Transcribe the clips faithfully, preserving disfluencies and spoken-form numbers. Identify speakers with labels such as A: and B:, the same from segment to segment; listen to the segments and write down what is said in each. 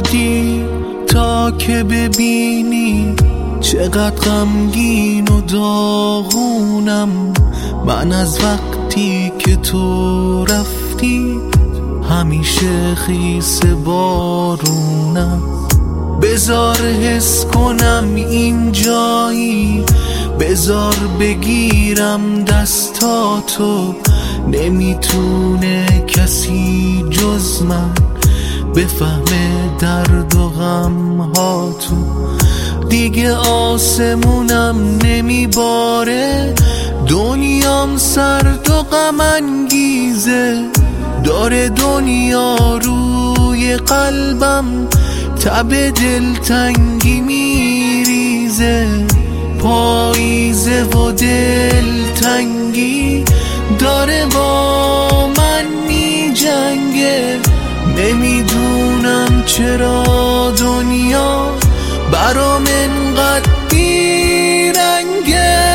A: رفتی تا که ببینی چقدر غمگین و داغونم. من از وقتی که تو رفتی همیشه خیس بارونم. بذار حس کنم این جایی، بذار بگیرم دستاتو. نمیتونه کسی جز من بفهمه درد و غم ها تو. دیگه آسمونم نمیباره، دنیام سرد و غم انگیزه. داره دنیا روی قلبم تب دلتنگی میریزه. پاییزه و دلتنگی داره با من میجنگه. نمیدونم چرا دنیا برام انقدر بیرنگه.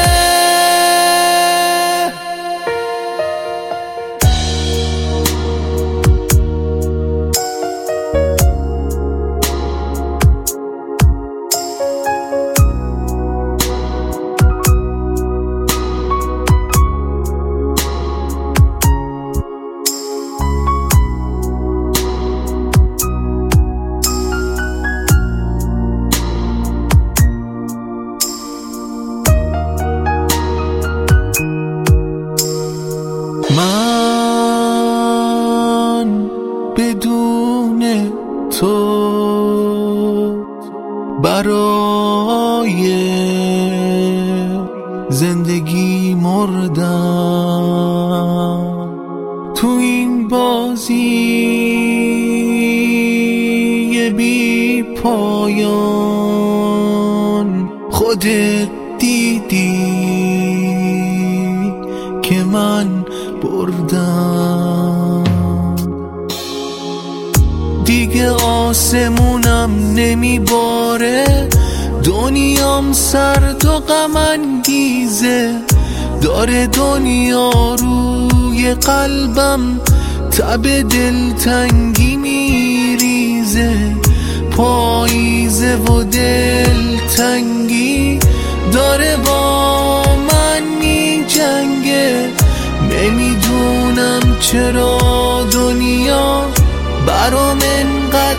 A: من بدون تو برای زندگی مردم. تو این بازی بی پایان خودت دیدی که من بردم. دیگه آسمونم نمیباره، دنیام سرد و غم انگیزه. داره دنیا روی قلبم تب دلتنگی میریزه. پاییزه و دلتنگی داره با من میجنگه. نمیدونم چرا دنیا برام انقدر